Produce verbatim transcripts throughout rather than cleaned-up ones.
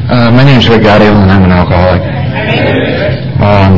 Uh, my name is Rick Gaudio, and I'm an alcoholic. Um,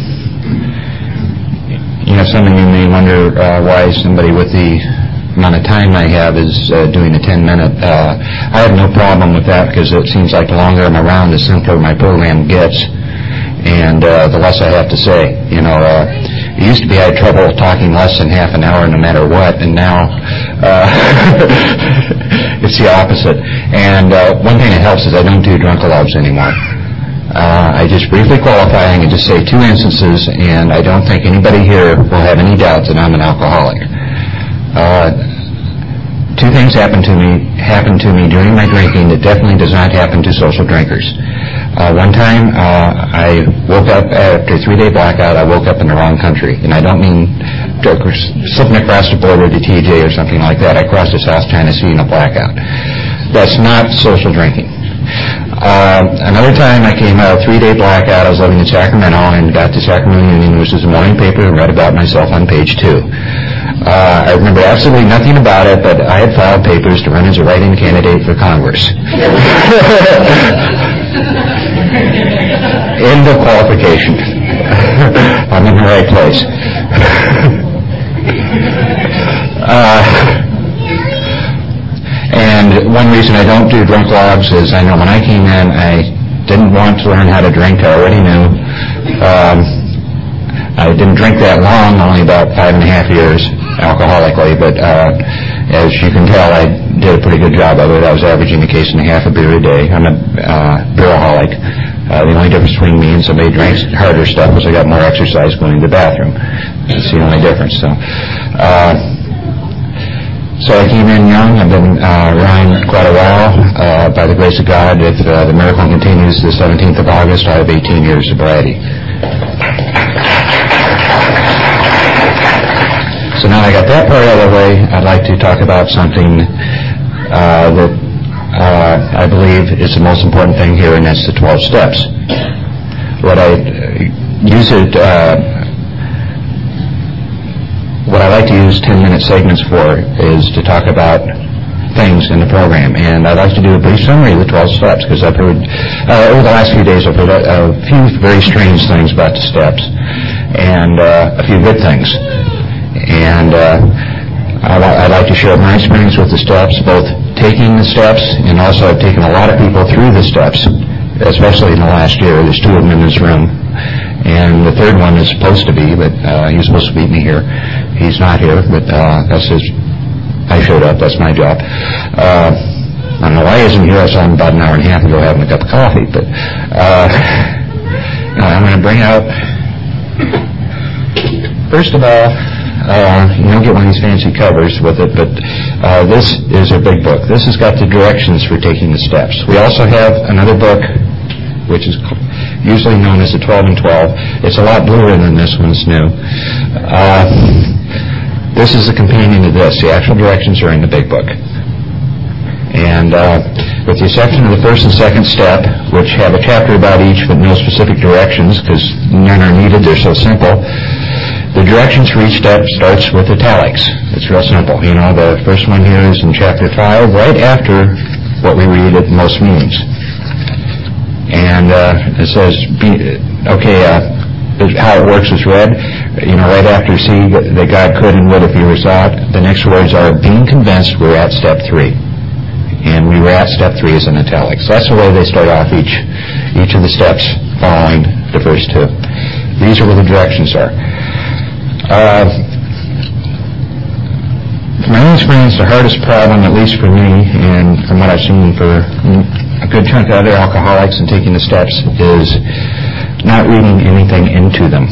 you know, some of you may wonder uh, why somebody with the amount of time I have is uh, doing a ten-minute. Uh, I have no problem with that because it seems like the longer I'm around, the simpler my program gets, and uh, the less I have to say. You know, uh, it used to be I had trouble talking less than half an hour no matter what, and now uh, it's the opposite. And uh, one thing that helps is I don't do drunkalogs anymore. Uh, I just briefly qualify and just say two instances, and I don't think anybody here will have any doubts that I'm an alcoholic. Uh, two things happened to me happened to me during my drinking that definitely does not happen to social drinkers. Uh, one time, uh, I woke up after a three-day blackout. I woke up in the wrong country, and I don't mean slipping across the border to T J or something like that. I crossed to South China Sea in a blackout. That's not social drinking. Uh, another time, I came out of a three-day blackout. I was living in Sacramento and got to Sacramento Union, which is a morning paper, and read about myself on page two. Uh, I remember absolutely nothing about it, but I had filed papers to run as a write-in candidate for Congress. End of qualification. I'm in the right place. uh, and one reason I don't do drunk logs is I know when I came in, I didn't want to learn how to drink. I already knew. Um, I didn't drink that long, only about five and a half years alcoholically, but uh, as you can tell, I did a pretty good job of it. I was averaging a case and a half of beer a day. I'm a uh, beeraholic. Uh, the only difference between me and somebody who drinks harder stuff was I got more exercise going to the bathroom. That's the only difference. So, uh, so I came in young. I've been uh, around quite a while. Uh, by the grace of God, if uh, the miracle continues the seventeenth of August, I have eighteen years sobriety. So now I got that part out of the way, I'd like to talk about something uh, that uh, I believe is the most important thing here, and that's the twelve steps. What I use it, uh, what I like to use ten-minute segments for is to talk about things in the program, and I'd like to do a brief summary of the twelve steps because I've heard uh, over the last few days I've heard a, a few very strange things about the steps, and uh, a few good things. And uh, I'd like to share my experience with the steps, both taking the steps and also I've taken a lot of people through the steps, especially in the last year. There's two of them in this room, and the third one is supposed to be, but uh, he's supposed to meet me here. He's not here, but uh, that's his. I showed up. That's my job. Uh, I don't know why he isn't here. I saw him about an hour and a half ago having a cup of coffee, but uh, I'm going to bring out, first of all, Uh, you don't get one of these fancy covers with it, but uh, this is a big book. This has got the directions for taking the steps. We also have another book, which is usually known as the twelve and twelve. It's a lot bluer than this one's new. Uh, this is a companion to this. The actual directions are in the big book. And uh, with the exception of the first and second step, which have a chapter about each but no specific directions because none are needed, they're so simple, the directions for each step starts with italics. It's real simple. You know, the first one here is in chapter five, right after what we read at most meetings. And uh, it says, be, okay, uh, how it works is read. You know, right after see that God could and would if he were sought, the next words are, being convinced we're at step three. And we were at step three is in italics. That's the way they start off each, each of the steps following the first two. These are where the directions are. Uh, from my own experience, the hardest problem, at least for me, and from what I've seen for a good chunk of other alcoholics and taking the steps, is not reading anything into them.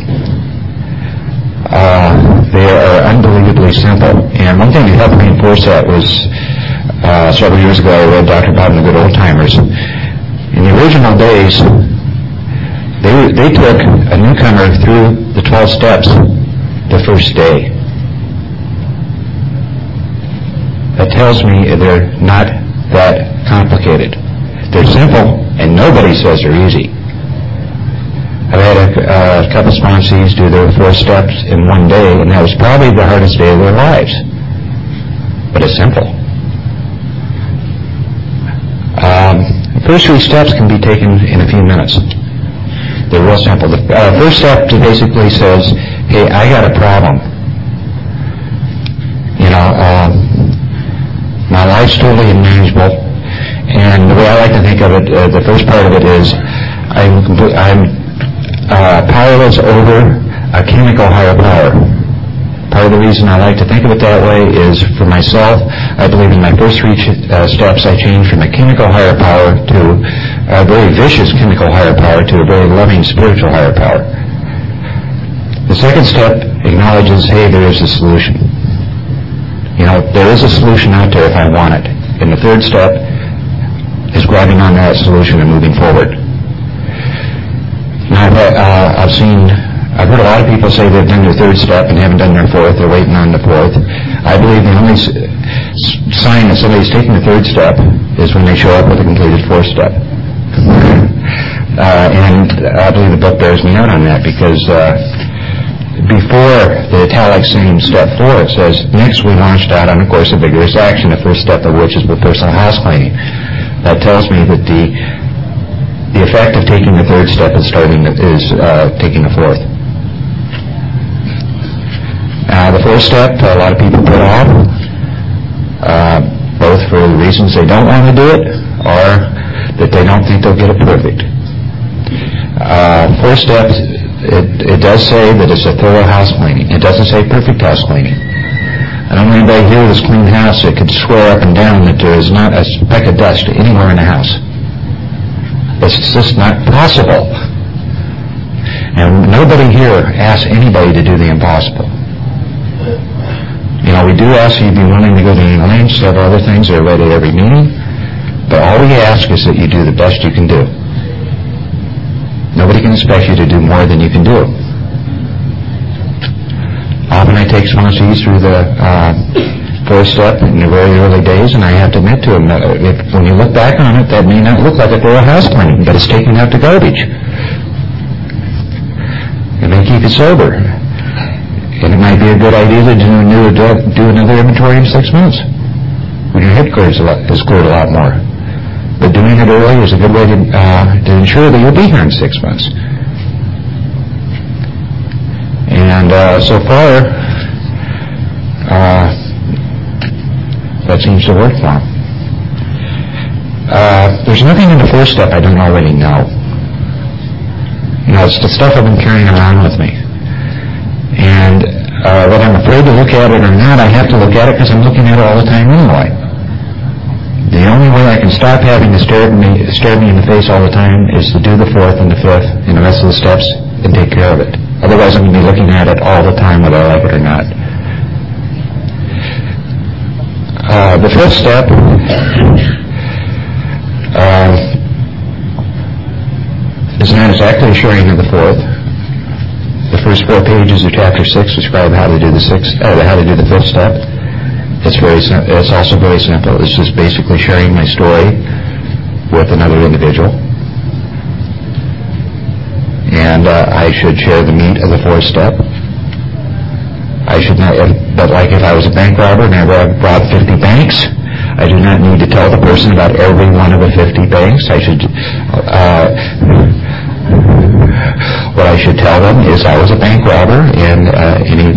Uh, they are unbelievably simple. And one thing that helped reinforce that was uh, several years ago I read Doctor Bob and the Good Old Timers. In the original days, they, they took a newcomer through the twelve steps the first day. That tells me they're not that complicated. They're simple, and nobody says they're easy. I've had a, uh, a couple sponsees do their four steps in one day, and that was probably the hardest day of their lives. But it's simple. Um, first three steps can be taken in a few minutes. They're real simple. The uh, first step basically says, hey, I got a problem. You know, uh, my life's totally unmanageable. And the way I like to think of it, uh, the first part of it is I'm, I'm uh, powerless over a chemical higher power. Part of the reason I like to think of it that way is for myself, I believe in my first three uh, steps I changed from a chemical higher power to a very vicious chemical higher power to a very loving spiritual higher power. The second step acknowledges, hey, there is a solution. You know, there is a solution out there if I want it. And the third step is grabbing on that solution and moving forward. Now, I've, uh, I've seen, I've heard a lot of people say they've done their third step and haven't done their fourth. They're waiting on the fourth. I believe the only s- sign that somebody's taking the third step is when they show up with a completed fourth step. uh, and I believe the book bears me out on that because uh, before the italic saying step four, it says, next we launched out on a course of vigorous action, the first step of which is with personal house cleaning. That tells me that the the effect of taking the third step is starting the, is uh, taking the fourth. Uh, the fourth step, a lot of people put off, uh, both for the reasons they don't want to do it or that they don't think they'll get it perfect. Uh, fourth step, it, it does say that it's a thorough house cleaning. It doesn't say perfect house cleaning. I don't know anybody here that's cleaned house that could swear up and down that there is not a speck of dust anywhere in the house. It's just not possible. And nobody here asks anybody to do the impossible. You know, we do ask you to be willing to go to any lengths, several other things that are read at every meeting, but all we ask is that you do the best you can do. Nobody can expect you to do more than you can do. Often I take sponsees through the uh, fourth step in the very early days, and I have to admit to them that if, when you look back on it, that may not look like a thorough house cleaning, but it's taking out the garbage. It may keep you sober. And it might be a good idea to do, new, do another inventory in six months when your head clears a lot, is cleared a lot more. But doing it early is a good way to, uh, to ensure that you'll be here in six months. And uh, so far, uh, that seems to work for them. Uh, there's nothing in the first step I don't already know. You know, it's the stuff I've been carrying around with me. And uh, whether I'm afraid to look at it or not, I have to look at it because I'm looking at it all the time anyway. The only way I can stop having to stare at me, stare me in the face all the time is to do the fourth and the fifth and the rest of the steps and take care of it. Otherwise, I'm going to be looking at it all the time whether I like it or not. Uh, the fifth step uh, is not exactly a sharing of the fourth. The first four pages of chapter six describe how to do the sixth, uh, how to do the fifth step. It's very. It's also very simple. It's just basically sharing my story with another individual. And uh, I should share the meat of the fourth step. I should not, if, but like if I was a bank robber and I robbed fifty banks, I do not need to tell the person about every one of the fifty banks. I should, uh, what I should tell them is I was a bank robber and uh, any,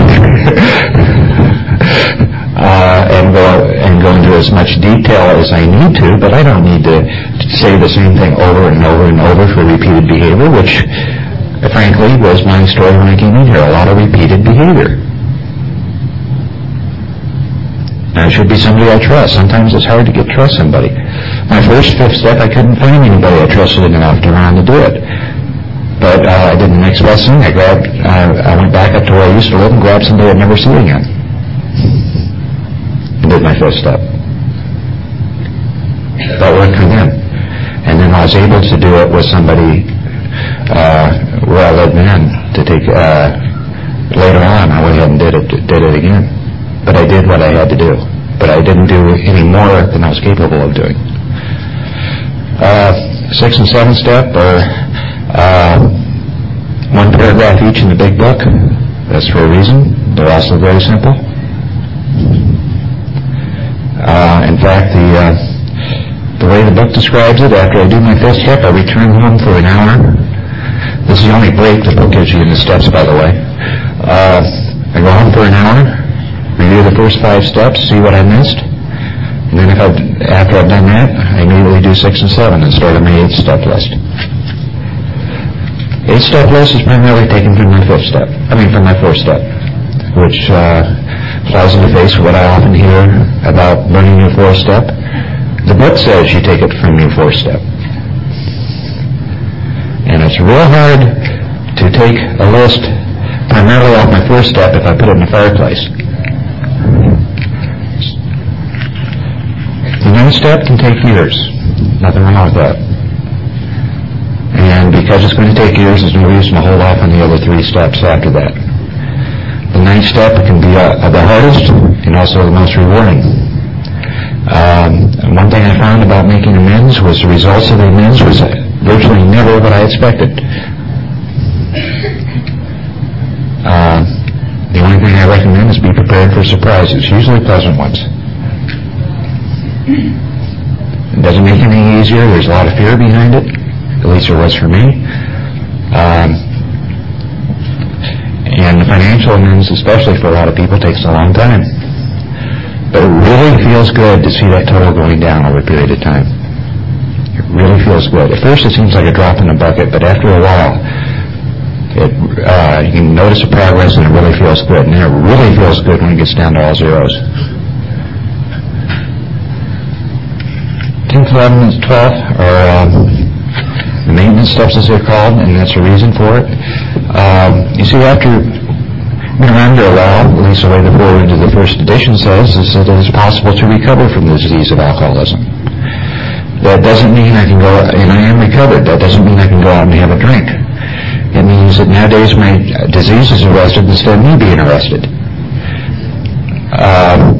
uh, and go and go into as much detail as I need to, but I don't need to say the same thing over and over and over for repeated behavior, which, frankly, was my story when I came in here. A lot of repeated behavior. And it should be somebody I trust. Sometimes it's hard to get trust somebody. My first fifth step, I couldn't find anybody I trusted enough to run to do it. But uh, I did the next best thing. I grabbed, uh, I went back up to where I used to live and grabbed somebody I'd never see again. And did my fifth step. That worked for them. And then I was able to do it with somebody uh, where I lived then to take, uh, later on I went ahead and did it, did it again. But I did what I had to do. But I didn't do any more than I was capable of doing. Uh, sixth and seventh step are uh, one paragraph each in the big book. That's for a reason. They're also very simple. Uh, in fact, the uh, the way the book describes it, after I do my fifth step, I return home for an hour. This is the only break the book gives you in the steps, by the way. Uh, I go home for an hour, review the first five steps, see what I missed, and then if I've, after I've done that, I immediately do six and seven and start on my eighth step list. Eighth step list is primarily taken from my fifth step, I mean from my fourth step, which uh, flies in the face of what I often hear about learning your fourth step. The book says you take it from your fourth step. And it's real hard to take a list primarily off my first step if I put it in the fireplace. The ninth step can take years. Nothing wrong with that. And because it's going to take years, there's no reason to hold off on the other three steps after that. The ninth step can be uh, the hardest and also the most rewarding. Um, one thing I found about making amends was the results of the amends was virtually never what I expected. Uh, the only thing I recommend is be prepared for surprises, usually pleasant ones. It doesn't make it any easier. There's a lot of fear behind it. At least there was for me. Um, and the financial amends, especially for a lot of people, takes a long time. But it really feels good to see that total going down over a period of time. It really feels good. At first it seems like a drop in the bucket, but after a while, it, uh, you can notice the progress and it really feels good. And it really feels good when it gets down to all zeros. tenth, eleventh, and twelfth are um, the maintenance steps, as they're called, and that's the reason for it. Um, you see, after been around for a while, at least the way the foreword to the first edition says, is that it is possible to recover from the disease of alcoholism. That doesn't mean I can go, and I am recovered, that doesn't mean I can go out and have a drink. It means that nowadays my disease is arrested instead of me being arrested. Uh,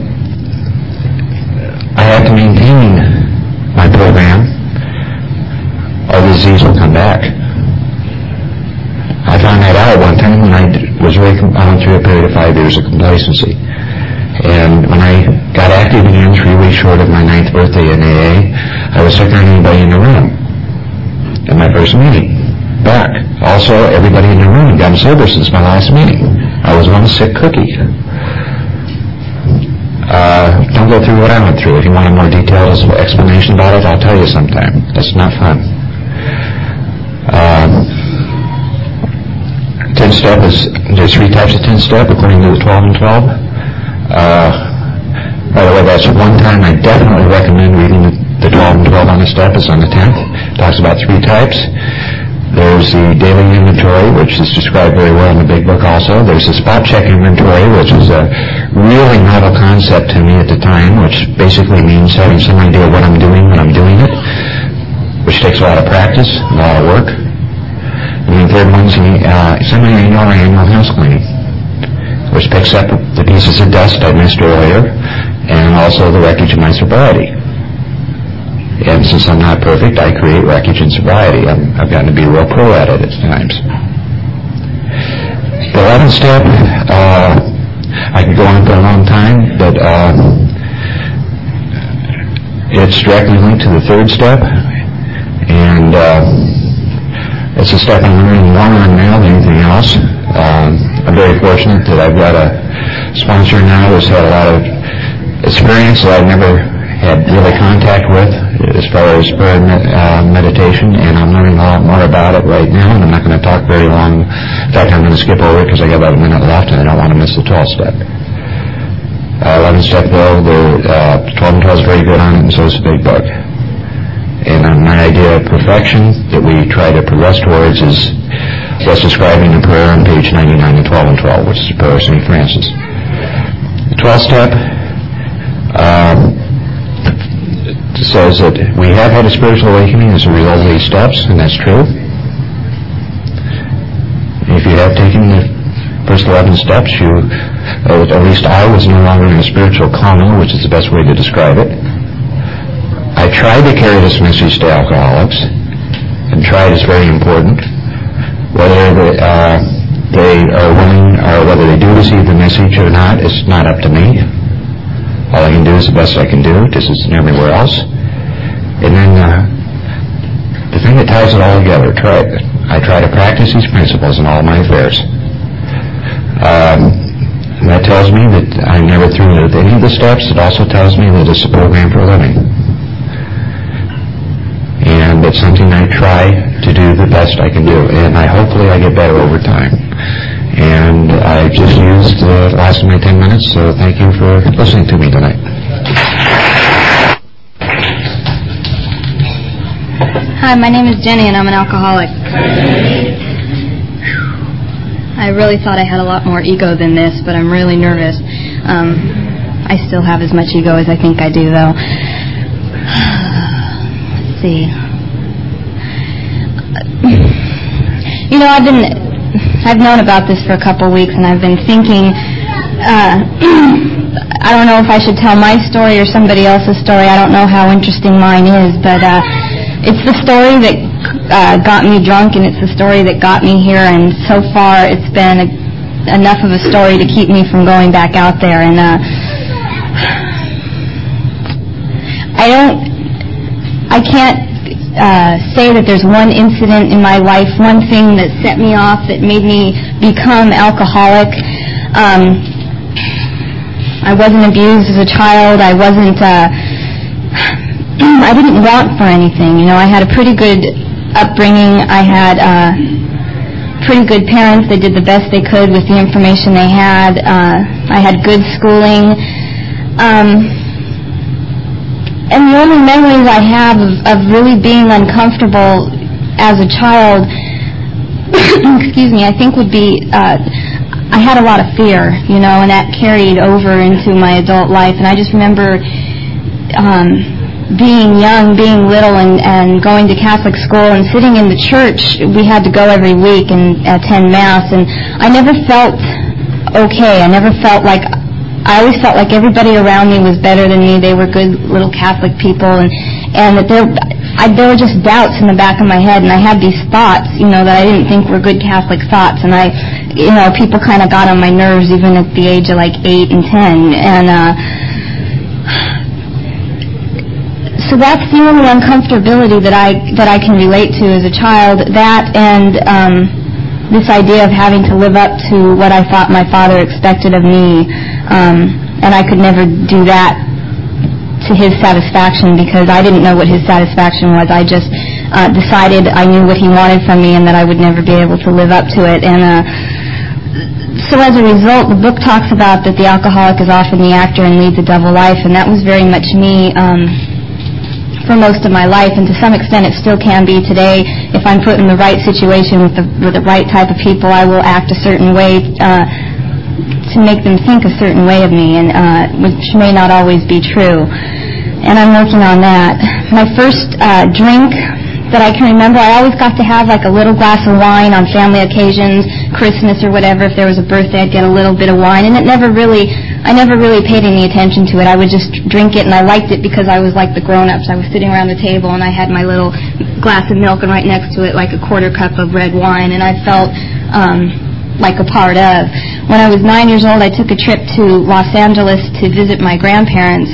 I have to maintain my program, or the disease will come back. I found that out one time when I was really, I went through a period of five years of complacency. And when I got active again, three weeks short of my ninth birthday in A A, I was sicker than anybody in the room in my first meeting. Back. Also, everybody in the room had gotten sober since my last meeting. I was one sick cookie. Uh, don't go through what I went through. If you want a more detailed explanation about it, I'll tell you sometime. It's not fun. Uh, ten step is, there's three types of ten step according to the twelve and twelve. Uh, by the way, that's one time I definitely recommend reading the, the twelve and twelve on the step is on the tenth. It talks about three types. There's the daily inventory, which is described very well in the big book also. There's the spot check inventory, which is a really novel concept to me at the time, which basically means having some idea of what I'm doing when I'm doing it, which takes a lot of practice, a lot of work. And the third one's the uh, semi-annual or annual house cleaning, which picks up the pieces of dust I missed earlier, and also the wreckage of my sobriety. And since I'm not perfect, I create wreckage in sobriety. I'm, I've gotten to be a real pro at it at times. The eleventh step, uh, I could go on for a long time, but uh, it's directly linked to the third step, and uh, it's a step I'm learning more on now than anything else. Um, I'm very fortunate that I've got a sponsor now who's had a lot of experience that I've never had really contact with as far as prayer and uh, meditation, and I'm learning a lot more about it right now, and I'm not going to talk very long. In fact, I'm going to skip over it because I got about a minute left and I don't want to miss the twelfth step. Uh, eleventh step, though, the uh, twelve and twelve is very good on it, and so is the big book. And uh, my idea of perfection that we try to progress towards is what's described in the prayer on page ninety-nine of twelve and twelve, which is the prayer of Saint Francis. The twelfth step uh, says that we have had a spiritual awakening as a result of these steps, and that's true. If you have taken the first eleven steps, you, uh, at least I was no longer in a spiritual coma, which is the best way to describe it. I tried to carry this message to alcoholics, and tried is very important. Whether they, uh, they are willing or whether they do receive the message or not, it's not up to me. All I can do is the best I can do, just as in everywhere else. And then uh, the thing that ties it all together, try, I try to practice these principles in all my affairs. Um, that tells me that I'm never through with any of the steps. It also tells me that it's a program for a living. And it's something I try to do the best I can do. And I hopefully I get better over time. And I just used the last of my ten minutes, so thank you for listening to me tonight. Hi, my name is Jenny, and I'm an alcoholic. I really thought I had a lot more ego than this, but I'm really nervous. Um, I still have as much ego as I think I do, though. Let's see. You know, I've been, I've known about this for a couple weeks, and I've been thinking, uh, I don't know if I should tell my story or somebody else's story. I don't know how interesting mine is, but uh, it's the story that uh, got me drunk, and it's the story that got me here, and so far it's been a, enough of a story to keep me from going back out there. And uh, I don't, I can't uh, say that there's one incident in my life, one thing that set me off, that made me become alcoholic. Um, I wasn't abused as a child. I wasn't... Uh, I didn't want for anything. You know, I had a pretty good upbringing. I had uh, pretty good parents. They did the best they could with the information they had. Uh, I had good schooling. Um, and the only memories I have of, of really being uncomfortable as a child, excuse me, I think would be, uh, I had a lot of fear, you know, and that carried over into my adult life. And I just remember... Um, being young, being little, and, and going to Catholic school and sitting in the church. We had to go every week and attend Mass, and I never felt okay. I never felt like, I always felt like everybody around me was better than me. They were good little Catholic people, and, and that there, I, there were just doubts in the back of my head, and I had these thoughts, you know, that I didn't think were good Catholic thoughts, and I, you know, people kind of got on my nerves even at the age of like eight and ten, and, uh, so that's the only uncomfortability that I that I can relate to as a child. That and um, this idea of having to live up to what I thought my father expected of me, um, and I could never do that to his satisfaction because I didn't know what his satisfaction was. I just uh, decided I knew what he wanted from me and that I would never be able to live up to it. And uh, so as a result, the book talks about that the alcoholic is often the actor and leads a double life, and that was very much me. Um, for most of my life, and to some extent it still can be today. If I'm put in the right situation with the, with the right type of people, I will act a certain way uh, to make them think a certain way of me, and uh, which may not always be true. And I'm working on that. My first uh, drink that I can remember, I always got to have like a little glass of wine on family occasions, Christmas or whatever. If there was a birthday, I'd get a little bit of wine, and it never really, I never really paid any attention to it. I would just drink it, and I liked it because I was like the grown-ups. I was sitting around the table, and I had my little glass of milk, and right next to it like a quarter cup of red wine, and I felt um, like a part of. When I was nine years old, I took a trip to Los Angeles to visit my grandparents,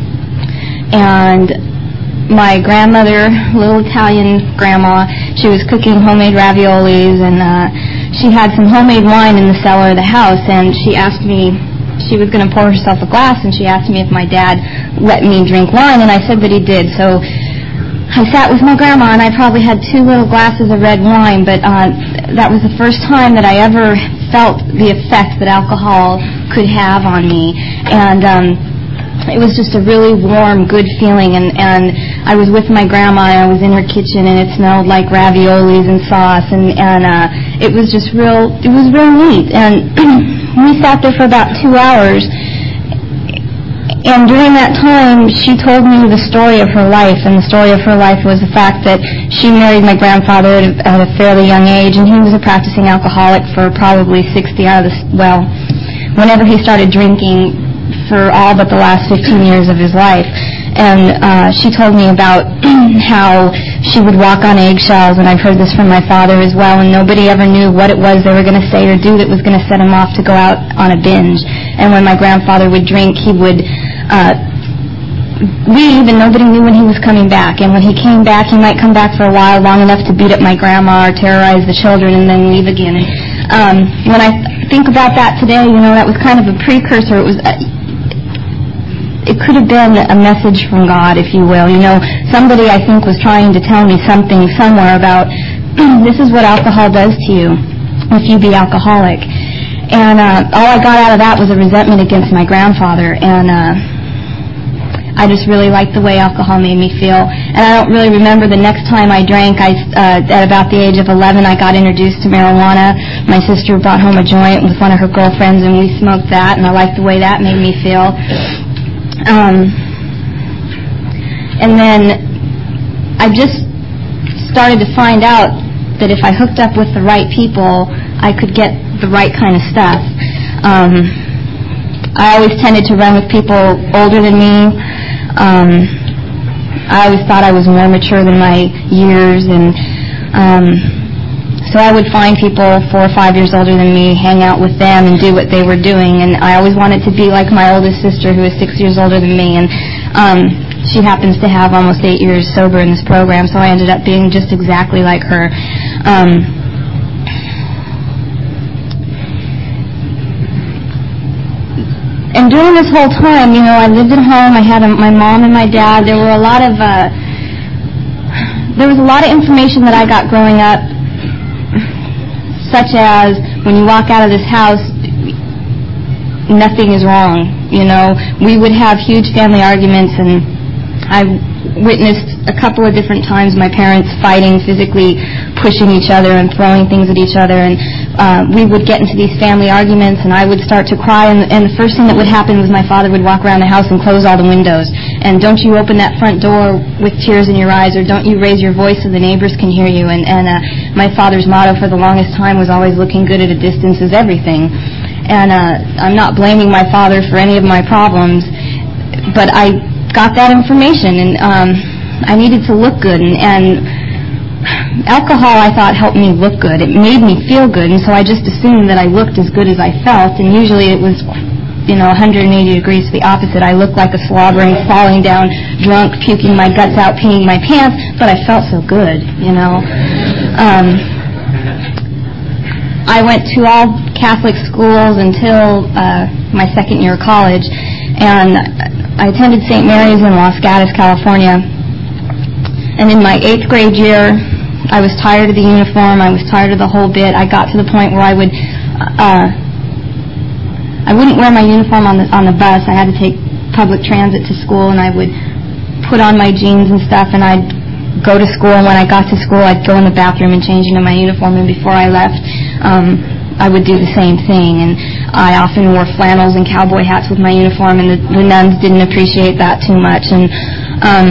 and my grandmother, little Italian grandma, she was cooking homemade raviolis, and uh, she had some homemade wine in the cellar of the house, and she asked me, she was going to pour herself a glass, and she asked me if my dad let me drink wine, and I said that he did. So I sat with my grandma, and I probably had two little glasses of red wine, but uh, that was the first time that I ever felt the effect that alcohol could have on me, and um, it was just a really warm, good feeling, and, and I was with my grandma, and I was in her kitchen, and it smelled like raviolis and sauce, and, and uh, it was just real, it was real neat, and we sat there for about two hours, and during that time, she told me the story of her life, and the story of her life was the fact that she married my grandfather at a, at a fairly young age, and he was a practicing alcoholic for probably sixty out of the, well, whenever he started drinking, for all but the last fifteen years of his life. And uh, she told me about how she would walk on eggshells, and I've heard this from my father as well, and nobody ever knew what it was they were going to say or do that was going to set him off to go out on a binge. And when my grandfather would drink, he would uh, we even, nobody knew when he was coming back. And when he came back, he might come back for a while, long enough to beat up my grandma or terrorize the children and then leave again. And um, when I think about that today, you know, that was kind of a precursor. It was, uh, it could have been a message from God, if you will. You know, somebody, I think, was trying to tell me something somewhere about, this is what alcohol does to you if you be alcoholic. And uh, all I got out of that was a resentment against my grandfather. And uh, I just really liked the way alcohol made me feel. And I don't really remember the next time I drank. I, uh, at about the age of eleven, I got introduced to marijuana. My sister brought home a joint with one of her girlfriends, and we smoked that, and I liked the way that made me feel. Um, and then I just started to find out that if I hooked up with the right people, I could get the right kind of stuff. Um, I always tended to run with people older than me. Um, I always thought I was more mature than my years, and um, so I would find people four or five years older than me, hang out with them, and do what they were doing. And I always wanted to be like my oldest sister, who is six years older than me, and um, she happens to have almost eight years sober in this program, so I ended up being just exactly like her. Um, And during this whole time, you know, I lived at home. I had a, my mom and my dad. There were a lot of, uh, there was a lot of information that I got growing up, such as when you walk out of this house, nothing is wrong. You know, we would have huge family arguments, and I witnessed a couple of different times my parents fighting, physically pushing each other and throwing things at each other, and uh, we would get into these family arguments, and I would start to cry, and, and the first thing that would happen was my father would walk around the house and close all the windows, and don't you open that front door with tears in your eyes, or don't you raise your voice so the neighbors can hear you. And, and uh, my father's motto for the longest time was always looking good at a distance is everything. And uh, I'm not blaming my father for any of my problems, but I got that information, and um, I needed to look good, and, and alcohol, I thought, helped me look good. It made me feel good, and so I just assumed that I looked as good as I felt, and usually it was, you know, one hundred eighty degrees to the opposite. I looked like a slobbering, falling down, drunk, puking my guts out, peeing my pants, but I felt so good, you know. Um, I went to all Catholic schools until uh, my second year of college, and I attended Saint Mary's in Los Gatos, California. And in my eighth grade year, I was tired of the uniform. I was tired of the whole bit. I got to the point where I would, uh, I wouldn't wear my uniform on the on the bus. I had to take public transit to school, and I would put on my jeans and stuff, and I'd go to school. And when I got to school, I'd go in the bathroom and change into my uniform. And before I left, um, I would do the same thing. And I often wore flannels and cowboy hats with my uniform, and the, the nuns didn't appreciate that too much. And um,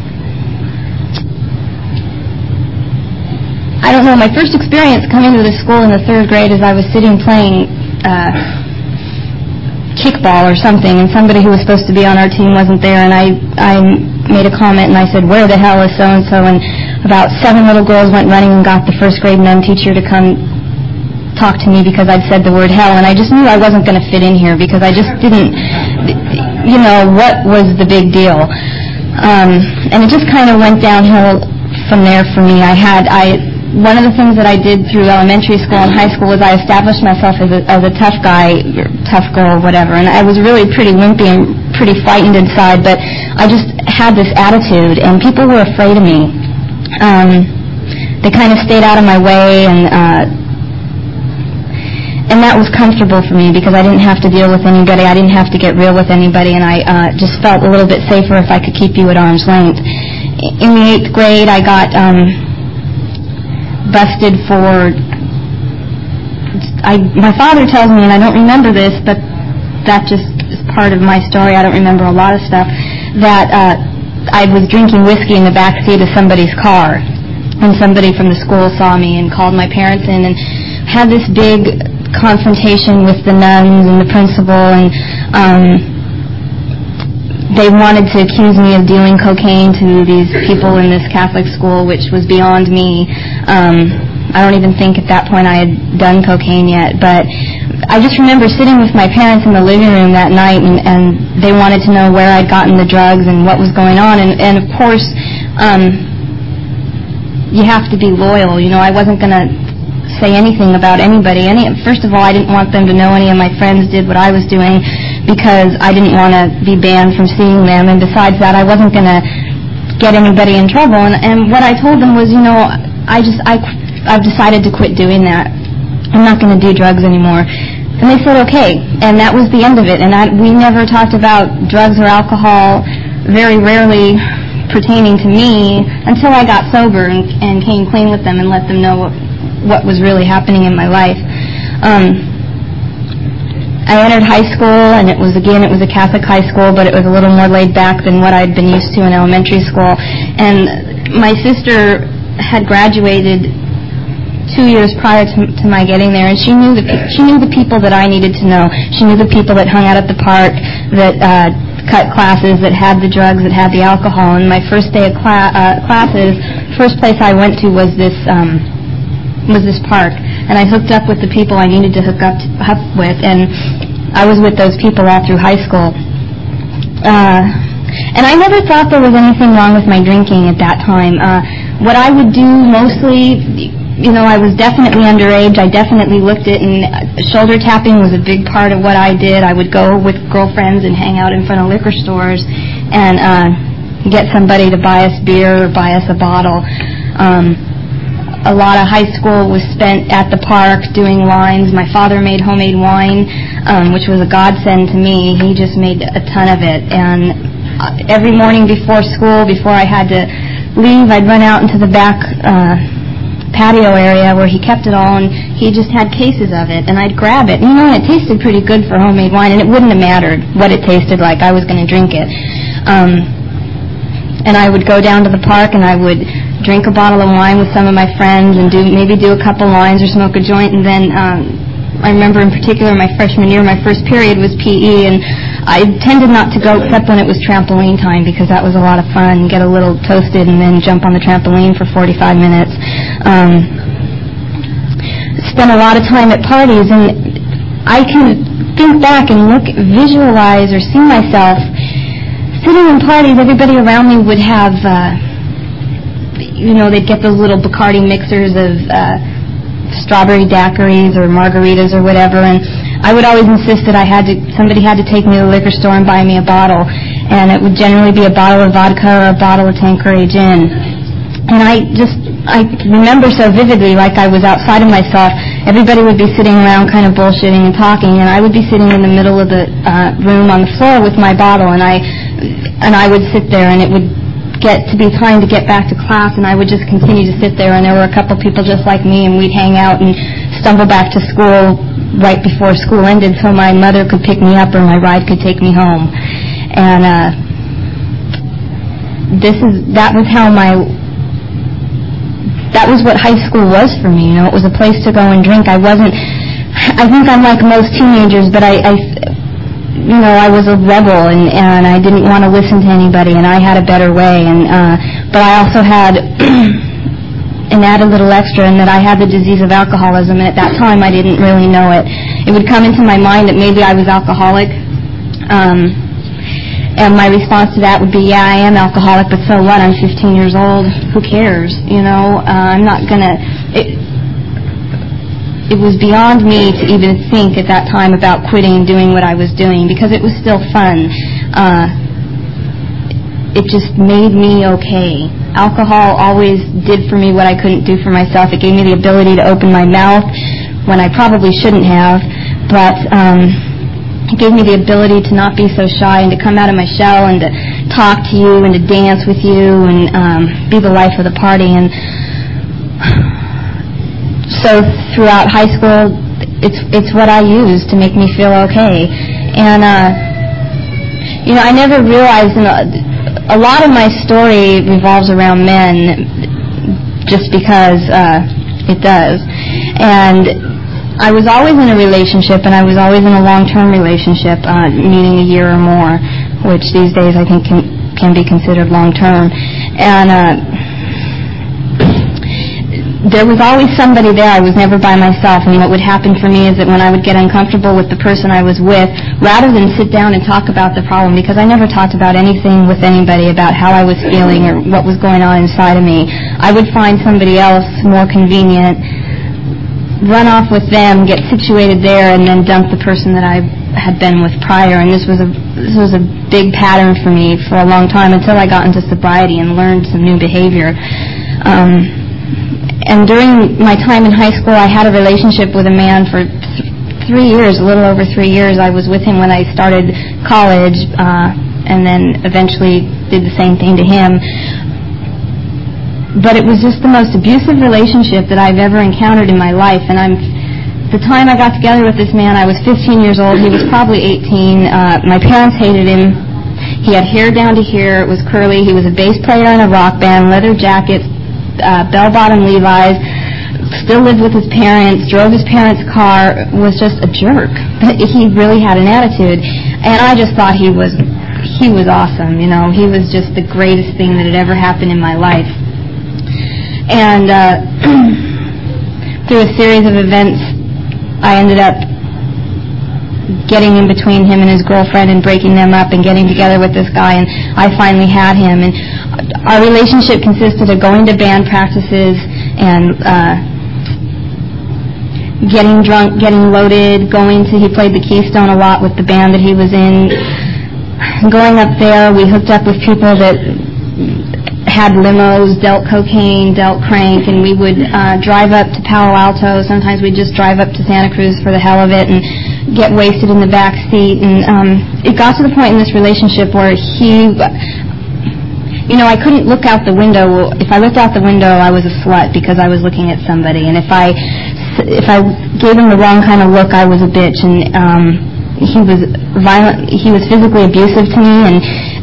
I don't know, my first experience coming to the school in the third grade is I was sitting playing uh, kickball or something, and somebody who was supposed to be on our team wasn't there, and I, I made a comment, and I said, "Where the hell is so-and-so?" And about seven little girls went running and got the first grade nun teacher to come talk to me because I'd said the word hell, and I just knew I wasn't going to fit in here because I just didn't, you know, what was the big deal? Um, and it just kind of went downhill from there for me. I had, I, one of the things that I did through elementary school and high school was I established myself as a, as a tough guy, tough girl, whatever, and I was really pretty wimpy and pretty frightened inside, but I just had this attitude, and people were afraid of me. Um, they kind of stayed out of my way, and uh, And that was comfortable for me because I didn't have to deal with anybody. I didn't have to get real with anybody, and I uh, just felt a little bit safer if I could keep you at arm's length. In the eighth grade, I got um, busted for... I, my father tells me, and I don't remember this, but that just is part of my story. I don't remember a lot of stuff, that uh, I was drinking whiskey in the back seat of somebody's car, and somebody from the school saw me and called my parents in and had this big confrontation with the nuns and the principal, and um, they wanted to accuse me of dealing cocaine to these people in this Catholic school, which was beyond me. Um, I don't even think at that point I had done cocaine yet, but I just remember sitting with my parents in the living room that night, and, and they wanted to know where I'd gotten the drugs and what was going on. And, and of course, um, you have to be loyal. You know, I wasn't going to say anything about anybody. Any, first of all, I didn't want them to know any of my friends did what I was doing because I didn't want to be banned from seeing them. And besides that, I wasn't going to get anybody in trouble. And, and what I told them was, you know, I just, I, I've decided to quit doing that. I'm not going to do drugs anymore. And they said, okay. And that was the end of it. And I, we never talked about drugs or alcohol, very rarely pertaining to me, until I got sober and, and came clean with them and let them know what, what was really happening in my life. Um, I entered high school, and it was, again, it was a Catholic high school, but it was a little more laid back than what I'd been used to in elementary school. And my sister had graduated two years prior to, to my getting there, and she knew the pe- she knew the people that I needed to know. She knew the people that hung out at the park, that uh, cut classes, that had the drugs, that had the alcohol. And my first day of cla- uh, classes, first place I went to was this um, was this park, and I hooked up with the people I needed to hook up, to, up with, and I was with those people all through high school. Uh, and I never thought there was anything wrong with my drinking at that time. Uh, what I would do mostly, you know, I was definitely underage. I definitely looked it, and shoulder tapping was a big part of what I did. I would go with girlfriends and hang out in front of liquor stores and uh, get somebody to buy us beer or buy us a bottle. Um, a lot of high school was spent at the park doing wines. My father made homemade wine, um, which was a godsend to me. He just made a ton of it. And uh, every morning before school, before I had to leave, I'd run out into the back uh patio area where he kept it all, and he just had cases of it, and I'd grab it. You know, and it tasted pretty good for homemade wine, and it wouldn't have mattered what it tasted like. I was going to drink it. Um, and I would go down to the park, and I would drink a bottle of wine with some of my friends and do maybe do a couple lines or smoke a joint, and then um, I remember in particular my freshman year, my first period was P E, and I tended not to go except when it was trampoline time, because that was a lot of fun. Get a little toasted and then jump on the trampoline for forty-five minutes. Um, spent a lot of time at parties, and I can think back and look, visualize or see myself sitting in parties. Everybody around me would have, uh, you know, they'd get those little Bacardi mixers of uh, strawberry daiquiris or margaritas or whatever, and I would always insist that I had to, somebody had to take me to the liquor store and buy me a bottle, and it would generally be a bottle of vodka or a bottle of Tanqueray gin. And I just, I remember so vividly, like I was outside of myself. Everybody would be sitting around kind of bullshitting and talking, and I would be sitting in the middle of the uh, room on the floor with my bottle, and I, and I would sit there, and it would get to be time to get back to class, and I would just continue to sit there, and there were a couple people just like me, and we'd hang out and stumble back to school right before school ended so my mother could pick me up or my ride could take me home. And uh, this is, that was how my, that was what high school was for me, you know. It was a place to go and drink. I wasn't, I think I'm like most teenagers, but I, I you know, I was a rebel, and, and I didn't want to listen to anybody, and I had a better way. And uh, but I also had an added little extra in that I had the disease of alcoholism, and at that time I didn't really know it. It would come into my mind that maybe I was alcoholic, um, and my response to that would be, yeah, I am alcoholic, but so what? I'm fifteen years old. Who cares? You know, uh, I'm not going to... It was beyond me to even think at that time about quitting and doing what I was doing, because it was still fun. Uh, it just made me okay. Alcohol always did for me what I couldn't do for myself. It gave me the ability to open my mouth when I probably shouldn't have, but um, it gave me the ability to not be so shy and to come out of my shell and to talk to you and to dance with you and um, be the life of the party. And so throughout high school, it's it's what I use to make me feel okay. And, uh, you know, I never realized, you know, a lot of my story revolves around men just because uh, it does. And I was always in a relationship, and I was always in a long-term relationship, uh, meaning a year or more, which these days I think can, can be considered long-term. And... Uh, there was always somebody there. I was never by myself. And what would happen for me is that when I would get uncomfortable with the person I was with, rather than sit down and talk about the problem, because I never talked about anything with anybody about how I was feeling or what was going on inside of me, I would find somebody else more convenient, run off with them, get situated there, and then dump the person that I had been with prior. And this was a this was a big pattern for me for a long time until I got into sobriety and learned some new behavior. Um, And during my time in high school, I had a relationship with a man for th- three years, a little over three years. I was with him when I started college, uh, and then eventually did the same thing to him. But it was just the most abusive relationship that I've ever encountered in my life. And I'm, the time I got together with this man, I was fifteen years old. He was probably eighteen. Uh, my parents hated him. He had hair down to here. It was curly. He was a bass player in a rock band, leather jackets, Uh, bell-bottom Levi's, still lived with his parents, drove his parents' car, was just a jerk. He really had an attitude. And I just thought he was he was awesome, you know. He was just the greatest thing that had ever happened in my life. And uh, through a series of events, I ended up getting in between him and his girlfriend and breaking them up and getting together with this guy, and I finally had him. And our relationship consisted of going to band practices and uh, getting drunk, getting loaded, going to, he played the Keystone a lot with the band that he was in. Going up there, we hooked up with people that had limos, dealt cocaine, dealt crank, and we would uh, drive up to Palo Alto. Sometimes we'd just drive up to Santa Cruz for the hell of it and get wasted in the back seat. And um, it got to the point in this relationship where he, you know, I couldn't look out the window. If I looked out the window, I was a slut because I was looking at somebody. And if I, if I gave him the wrong kind of look, I was a bitch. And um, he was violent. He was physically abusive to me, and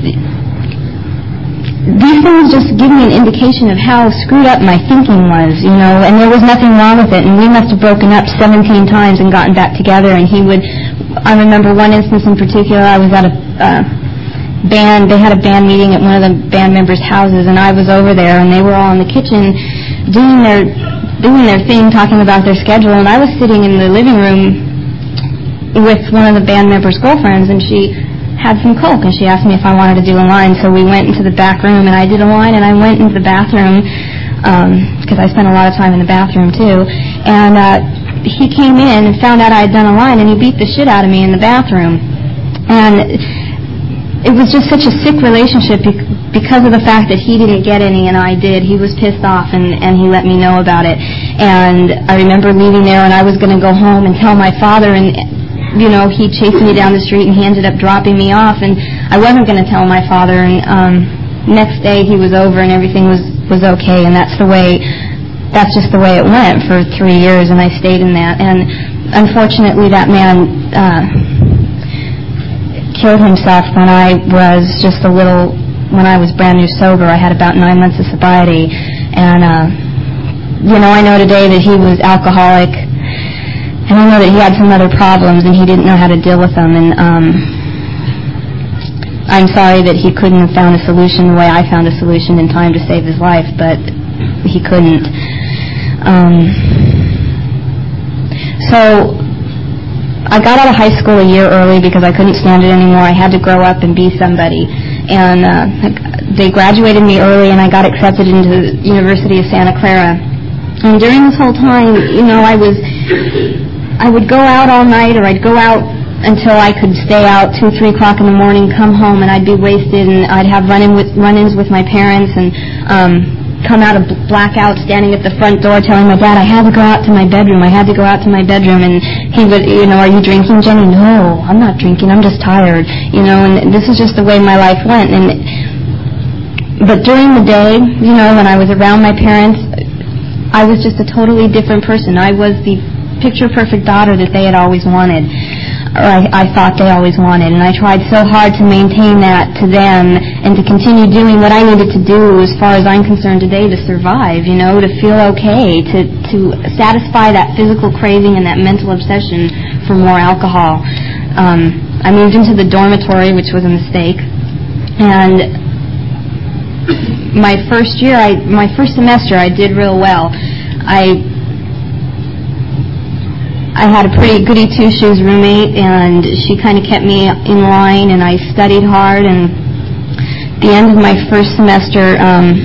these things just give me an indication of how screwed up my thinking was, you know, and there was nothing wrong with it. And we must have broken up seventeen times and gotten back together. And he would, I remember one instance in particular, I was at a uh, band, they had a band meeting at one of the band members' houses, and I was over there, and they were all in the kitchen doing their, doing their thing, talking about their schedule, and I was sitting in the living room with one of the band members' girlfriends, and she had some coke, and she asked me if I wanted to do a line. So we went into the back room, and I did a line, and I went into the bathroom because um, I spent a lot of time in the bathroom too. And uh, he came in and found out I had done a line, and he beat the shit out of me in the bathroom. And it was just such a sick relationship because of the fact that he didn't get any and I did. He was pissed off, and, and he let me know about it. And I remember leaving there, and I was going to go home and tell my father, and you know, he chased me down the street, and he ended up dropping me off, and I wasn't going to tell my father. And um, next day he was over, and everything was, was okay, and that's the way, that's just the way it went for three years, and I stayed in that. And unfortunately, that man uh, killed himself when I was just a little, when I was brand new sober. I had about nine months of sobriety, and uh, you know, I know today that he was alcoholic. And I know that he had some other problems, and he didn't know how to deal with them. And um, I'm sorry that he couldn't have found a solution the way I found a solution in time to save his life, but he couldn't. Um, so I got out of high school a year early because I couldn't stand it anymore. I had to grow up and be somebody. And uh, they graduated me early, and I got accepted into the University of Santa Clara. And during this whole time, you know, I was... I would go out all night, or I'd go out until I could stay out two, three o'clock in the morning, come home, and I'd be wasted, and I'd have run-in with, run-ins with my parents, and um, come out of blackout, standing at the front door, telling my dad I had to go out to my bedroom. I had to go out to my bedroom, and he would, you know, are you drinking, Jenny? No, I'm not drinking. I'm just tired, you know. And this is just the way my life went. And but during the day, you know, when I was around my parents, I was just a totally different person. I was the picture-perfect daughter that they had always wanted, or I, I thought they always wanted, and I tried so hard to maintain that to them and to continue doing what I needed to do as far as I'm concerned today to survive, you know, to feel okay, to, to satisfy that physical craving and that mental obsession for more alcohol. Um, I moved into the dormitory, which was a mistake, and my first year, I, my first semester, I did real well. I I had a pretty goody two-shoes roommate, and she kind of kept me in line, and I studied hard, and at the end of my first semester, um,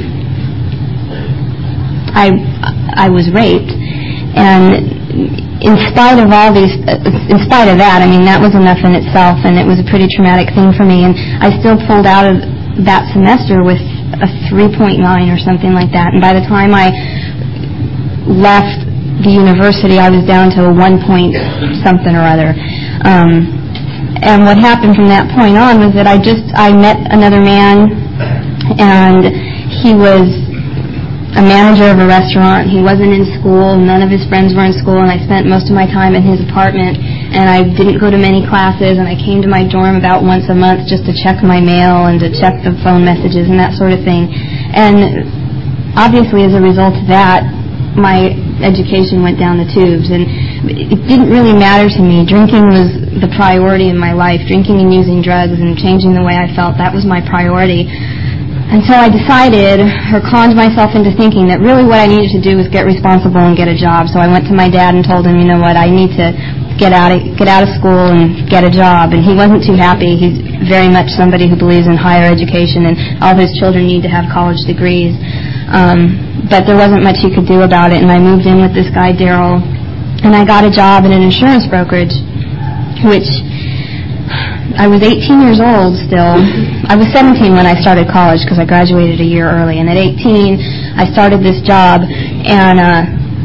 I I was raped, and in spite of all these, in spite of that, I mean, that was enough in itself, and it was a pretty traumatic thing for me, and I still pulled out of that semester with a three point nine or something like that, and by the time I left the university, I was down to a one point something or other. Um, and what happened from that point on was that I just, I met another man, and he was a manager of a restaurant. He wasn't in school. None of his friends were in school, and I spent most of my time in his apartment, and I didn't go to many classes, and I came to my dorm about once a month just to check my mail and to check the phone messages and that sort of thing. And obviously, as a result of that, my education went down the tubes, and it didn't really matter to me. Drinking was the priority in my life. Drinking and using drugs and changing the way I felt, that was my priority. And so I decided, or conned myself into thinking, that really what I needed to do was get responsible and get a job. So I went to my dad and told him, you know what, I need to get out of, get out of school and get a job. And he wasn't too happy. He's very much somebody who believes in higher education, and all his children need to have college degrees. Um, but there wasn't much he could do about it, and I moved in with this guy, Daryl, and I got a job in an insurance brokerage, which I was eighteen years old still. I was seventeen when I started college because I graduated a year early, and at eighteen I started this job, and uh,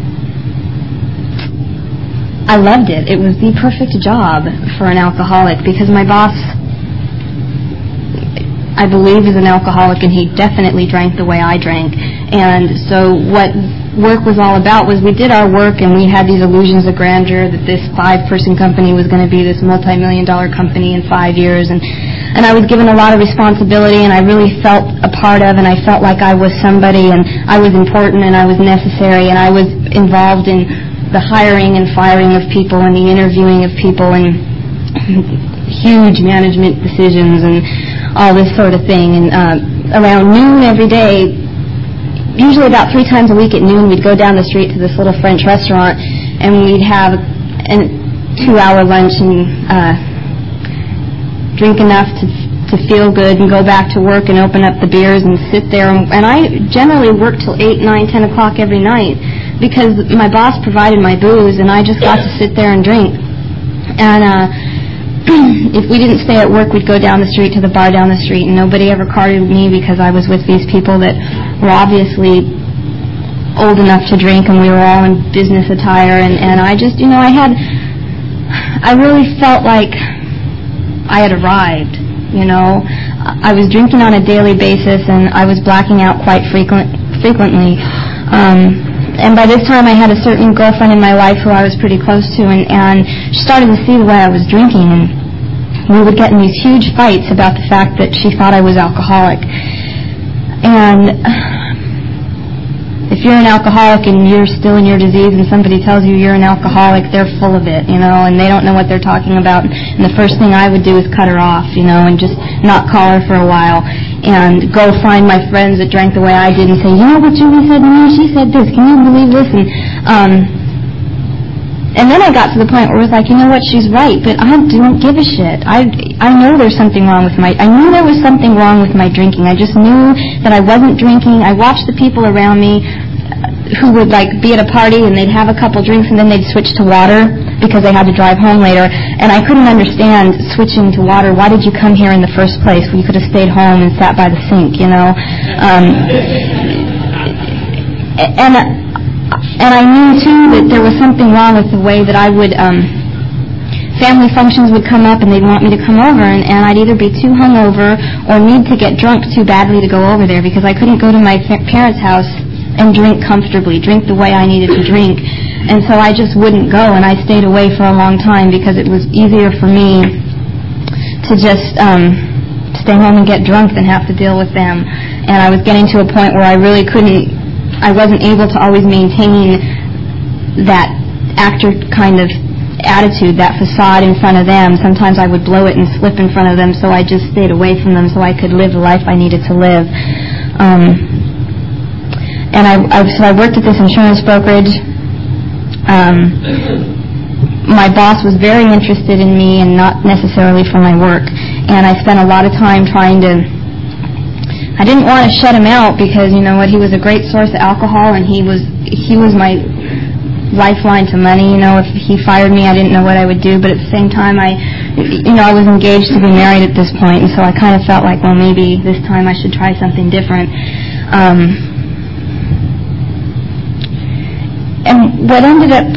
I loved it. It was the perfect job for an alcoholic because my boss, I believe, is an alcoholic, and he definitely drank the way I drank. And so what work was all about was we did our work, and we had these illusions of grandeur that this five-person company was going to be this multi-million dollar company in five years. And, and I was given a lot of responsibility, and I really felt a part of, and I felt like I was somebody, and I was important, and I was necessary, and I was involved in the hiring and firing of people and the interviewing of people and huge management decisions and all this sort of thing. And uh, around noon every day, usually about three times a week at noon, we'd go down the street to this little French restaurant, and we'd have a two-hour lunch and uh, drink enough to to feel good and go back to work and open up the beers and sit there. And, and I generally worked till eight, nine, ten o'clock every night because my boss provided my booze, and I just got to sit there and drink. And uh, if we didn't stay at work, we'd go down the street to the bar down the street, and nobody ever carded me because I was with these people that were obviously old enough to drink, and we were all in business attire. And, and I just, you know, I had, I really felt like I had arrived, you know. I was drinking on a daily basis, and I was blacking out quite frequent, frequently. Um, and by this time, I had a certain girlfriend in my life who I was pretty close to, and, and she started to see the way I was drinking, and we would get in these huge fights about the fact that she thought I was alcoholic. And if you're an alcoholic and you're still in your disease and somebody tells you you're an alcoholic, they're full of it, you know, and they don't know what they're talking about. And the first thing I would do is cut her off, you know, and just not call her for a while and go find my friends that drank the way I did and say, you know what Julie said to me? She said this. Can you believe this? And, um, and then I got to the point where it was like, you know what, she's right, but I don't give a shit. I, I know there's something wrong with my, I knew there was something wrong with my drinking. I just knew that I wasn't drinking. I watched the people around me who would like be at a party and they'd have a couple drinks and then they'd switch to water because they had to drive home later. And I couldn't understand switching to water. Why did you come here in the first place? Well, you could have stayed home and sat by the sink, you know. Um, and and I knew too that there was something wrong with the way that I would. Um, family functions would come up and they'd want me to come over, and, and I'd either be too hungover or need to get drunk too badly to go over there because I couldn't go to my parents' house and drink comfortably, drink the way I needed to drink. And so I just wouldn't go, and I stayed away for a long time because it was easier for me to just um, stay home and get drunk than have to deal with them. And I was getting to a point where I really couldn't, I wasn't able to always maintain that actor kind of attitude, that facade in front of them. Sometimes I would blow it and slip in front of them, so I just stayed away from them so I could live the life I needed to live. Um, and I, I so I worked at this insurance brokerage. Um, my boss was very interested in me and not necessarily for my work, and I spent a lot of time trying to. I didn't want to shut him out because, you know what, he was a great source of alcohol, and he was he was my lifeline to money. You know, if he fired me, I didn't know what I would do, but at the same time, I, you know, I was engaged to be married at this point, and so I kind of felt like, well, maybe this time I should try something different. Um, and what ended up,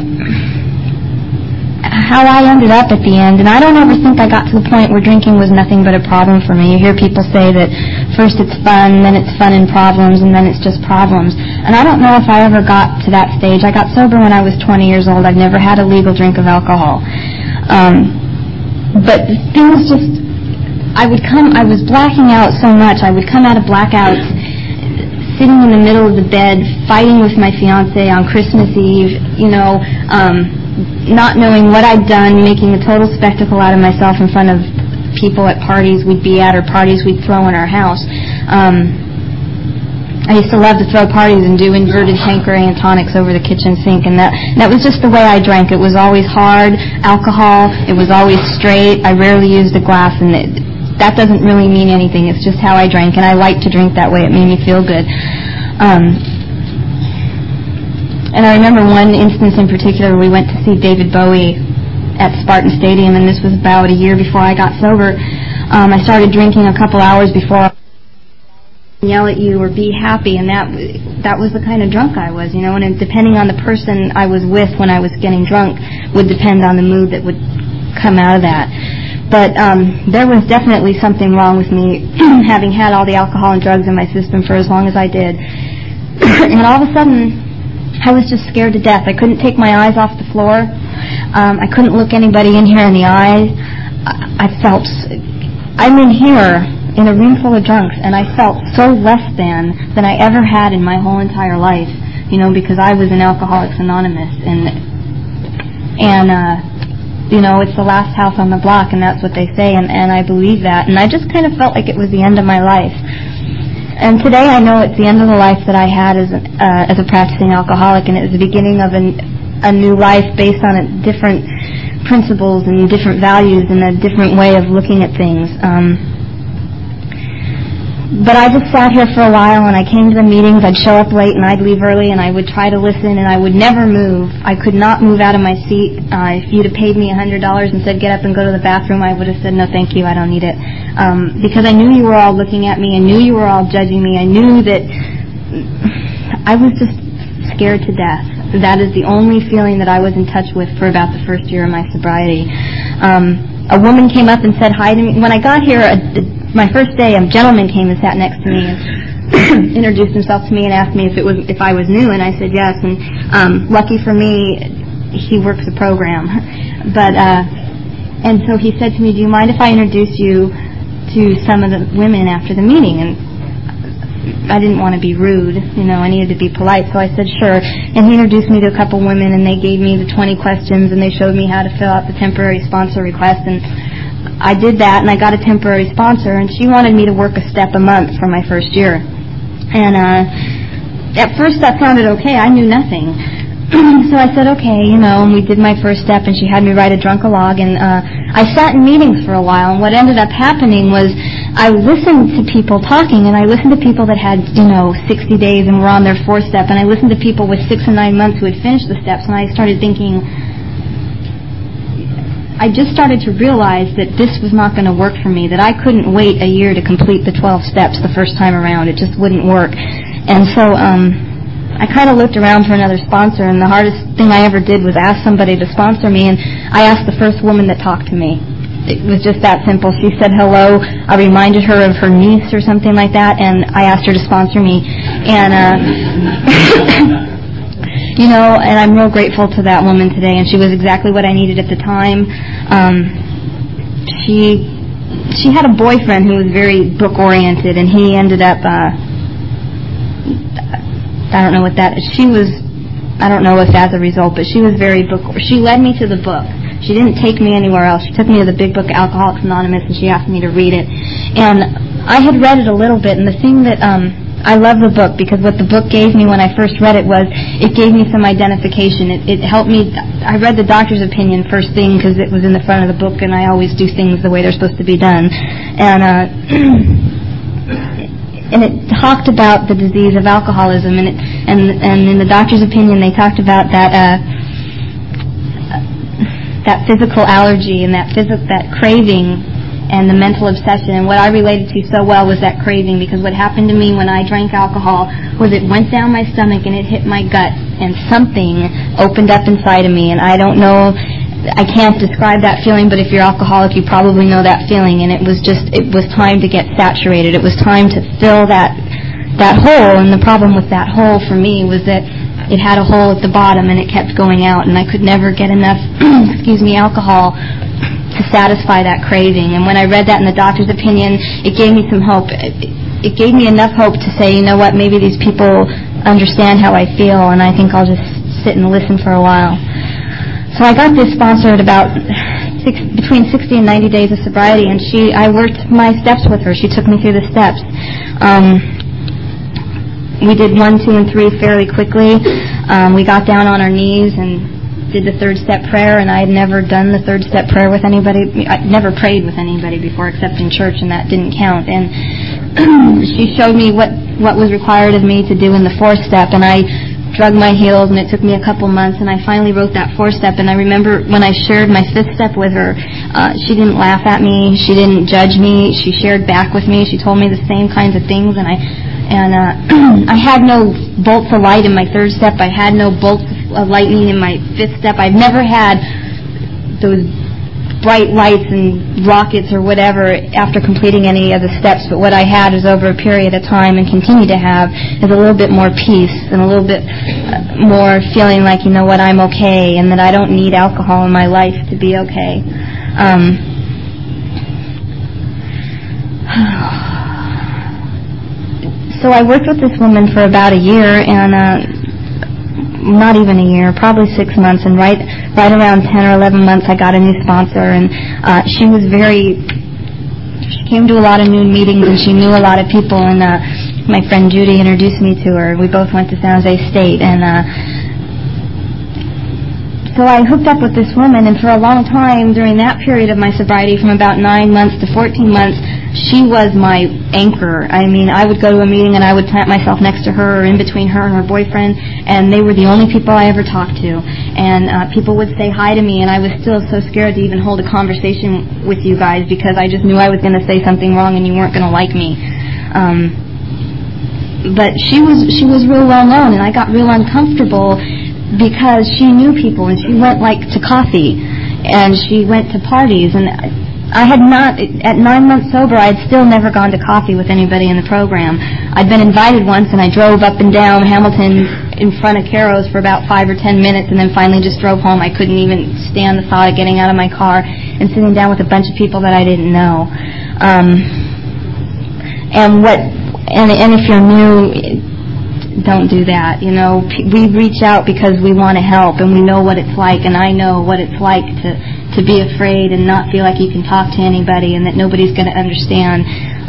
how I ended up at the end, and I don't ever think I got to the point where drinking was nothing but a problem for me. You hear people say that first it's fun, then it's fun and problems, and then it's just problems. And I don't know if I ever got to that stage. I got sober when I was twenty years old. I've never had a legal drink of alcohol. Um, but things just, I would come, I was blacking out so much. I would come out of blackouts sitting in the middle of the bed, fighting with my fiancé on Christmas Eve, you know, um, not knowing what I'd done, making a total spectacle out of myself in front of people at parties we'd be at or parties we'd throw in our house. Um, I used to love to throw parties and do inverted Tanqueray and tonics over the kitchen sink, and that that was just the way I drank. It was always hard alcohol. It was always straight. I rarely used a glass, and it, that doesn't really mean anything. It's just how I drank, and I liked to drink that way. It made me feel good. Um, and I remember one instance in particular. We went to see David Bowie at Spartan Stadium, and this was about a year before I got sober. Um, I started drinking a couple hours before. Yell at you or be happy, and that that was the kind of drunk I was, you know, and it, depending on the person I was with when I was getting drunk would depend on the mood that would come out of that. But um, there was definitely something wrong with me having had all the alcohol and drugs in my system for as long as I did. And all of a sudden I was just scared to death. I couldn't take my eyes off the floor. Um, I couldn't look anybody in here in the eye. I, I felt I'm in here in a room full of drunks, and I felt so less than than I ever had in my whole entire life, you know, because I was in Alcoholics Anonymous, and and uh, you know, it's the last house on the block, and that's what they say, and, and I believe that, and I just kind of felt like it was the end of my life. And today I know it's the end of the life that I had as an, uh, as a practicing alcoholic, and it was the beginning of an, a new life based on a different principles and different values and a different way of looking at things. Um, But I just sat here for a while, and I came to the meetings. I'd show up late, and I'd leave early, and I would try to listen, and I would never move. I could not move out of my seat. Uh, if you'd have paid me one hundred dollars and said, get up and go to the bathroom, I would have said, no, thank you, I don't need it. Um, because I knew you were all looking at me. I knew you were all judging me. I knew that I was just scared to death. That is the only feeling that I was in touch with for about the first year of my sobriety. Um, a woman came up and said hi to me. When I got here, a, a my first day, a gentleman came and sat next to me and introduced himself to me and asked me if it was if I was new, and I said yes. And um, lucky for me, he works a program. But uh, and so he said to me, "Do you mind if I introduce you to some of the women after the meeting?" And I didn't want to be rude, you know. I needed to be polite, so I said sure. And he introduced me to a couple women, and they gave me the twenty questions, and they showed me how to fill out the temporary sponsor request. And I did that, and I got a temporary sponsor, and she wanted me to work a step a month for my first year. And uh, at first that sounded okay. I knew nothing. So I said, okay, you know, and we did my first step, and she had me write a drunk-a-log, and uh, I sat in meetings for a while, and what ended up happening was I listened to people talking, and I listened to people that had, you know, sixty days and were on their fourth step, and I listened to people with six and nine months who had finished the steps, and I started thinking, I just started to realize that this was not going to work for me, that I couldn't wait a year to complete the twelve steps the first time around. It just wouldn't work. And so um, I kind of looked around for another sponsor, and the hardest thing I ever did was ask somebody to sponsor me, and I asked the first woman that talked to me. It was just that simple. She said hello. I reminded her of her niece or something like that, and I asked her to sponsor me. And uh You know, and I'm real grateful to that woman today, and she was exactly what I needed at the time. Um, she she had a boyfriend who was very book-oriented, and he ended up, uh, I don't know what that is. She was, I don't know if as a result, but she was very book, she led me to the book. She didn't take me anywhere else. She took me to the big book, Alcoholics Anonymous, and she asked me to read it. And I had read it a little bit, and the thing that... Um, I love the book because what the book gave me when I first read it was it gave me some identification. It, it helped me. I read the doctor's opinion first thing because it was in the front of the book, and I always do things the way they're supposed to be done. And uh, and it talked about the disease of alcoholism, and it, and and in the doctor's opinion they talked about that uh, that physical allergy and that phys- that craving and the mental obsession. And what I related to so well was that craving, because what happened to me when I drank alcohol was it went down my stomach and it hit my gut, and something opened up inside of me. And I don't know, I can't describe that feeling, but if you're alcoholic, you probably know that feeling. And it was just, it was time to get saturated. It was time to fill that that hole. And the problem with that hole for me was that it had a hole at the bottom and it kept going out, and I could never get enough, excuse me, alcohol to satisfy that craving. And when I read that in the doctor's opinion, it gave me some hope. It, it gave me enough hope to say, you know what, maybe these people understand how I feel, and I think I'll just sit and listen for a while. So I got this sponsor at about six, between sixty and ninety days of sobriety, and she, I worked my steps with her. She took me through the steps. Um, we did one, two, and three fairly quickly. Um, we got down on our knees and did the third step prayer, and I had never done the third step prayer with anybody. I never prayed with anybody before except in church, and that didn't count. And she showed me what, what was required of me to do in the fourth step, and I drug my heels, and it took me a couple months, and I finally wrote that fourth step. And I remember when I shared my fifth step with her, uh, she didn't laugh at me, she didn't judge me, she shared back with me, she told me the same kinds of things, and I and uh, I had no bolts of light in my third step, I had no bolts of lightning in my fifth step. I've never had those bright lights and rockets or whatever after completing any of the steps, but what I had is over a period of time and continue to have is a little bit more peace and a little bit more feeling like, you know what, I'm okay, and that I don't need alcohol in my life to be okay. Um, so I worked with this woman for about a year, and uh, not even a year, probably six months, and right right around ten or eleven months I got a new sponsor, and uh, she was very, she came to a lot of new meetings, and she knew a lot of people, and uh, my friend Judy introduced me to her. We both went to San Jose State, and uh, so I hooked up with this woman, and for a long time during that period of my sobriety, from about nine months to fourteen months, she was my anchor. I mean, I would go to a meeting and I would plant myself next to her or in between her and her boyfriend, and they were the only people I ever talked to. And uh, people would say hi to me, and I was still so scared to even hold a conversation with you guys because I just knew I was going to say something wrong and you weren't going to like me. Um, but she was she was real well known, and I got real uncomfortable because she knew people, and she went like to coffee, and she went to parties, and I had not, at nine months sober, I had still never gone to coffee with anybody in the program. I'd been invited once, and I drove up and down Hamilton in front of Caro's for about five or ten minutes, and then finally just drove home. I couldn't even stand the thought of getting out of my car and sitting down with a bunch of people that I didn't know. Um, and what, and, and if you're new, don't do that. You know, we reach out because we want to help, and we know what it's like, and I know what it's like to to be afraid and not feel like you can talk to anybody and that nobody's going to understand.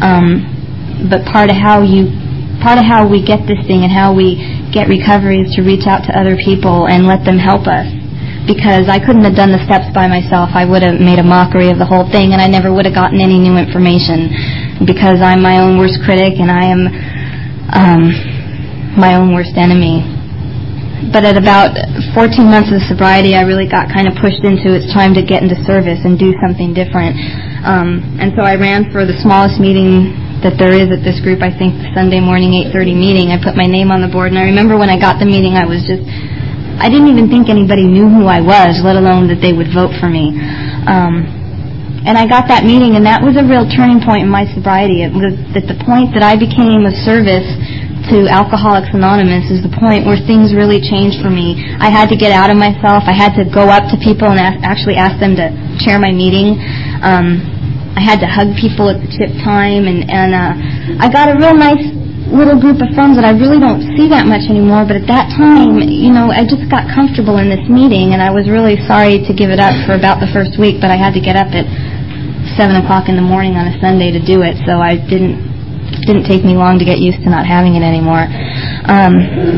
Um, but part of how you, part of how we get this thing and how we get recovery is to reach out to other people and let them help us. Because I couldn't have done the steps by myself. I would have made a mockery of the whole thing, and I never would have gotten any new information because I'm my own worst critic, and I am um, my own worst enemy. But at about fourteen months of sobriety, I really got kind of pushed into it's time to get into service and do something different. Um, and so I ran for the smallest meeting that there is at this group, I think the Sunday morning eight thirty meeting. I put my name on the board, and I remember when I got the meeting, I was just, I didn't even think anybody knew who I was, let alone that they would vote for me. Um, and I got that meeting, and that was a real turning point in my sobriety. It was at the point that I became of service to Alcoholics Anonymous is the point where things really changed for me. I had to get out of myself. I had to go up to people and ask, actually ask them to chair my meeting. Um, I had to hug people at the tip time, and, and uh, I got a real nice little group of friends that I really don't see that much anymore, but at that time, you know, I just got comfortable in this meeting, and I was really sorry to give it up for about the first week, but I had to get up at seven o'clock in the morning on a Sunday to do it, so I didn't didn't take me long to get used to not having it anymore. Um,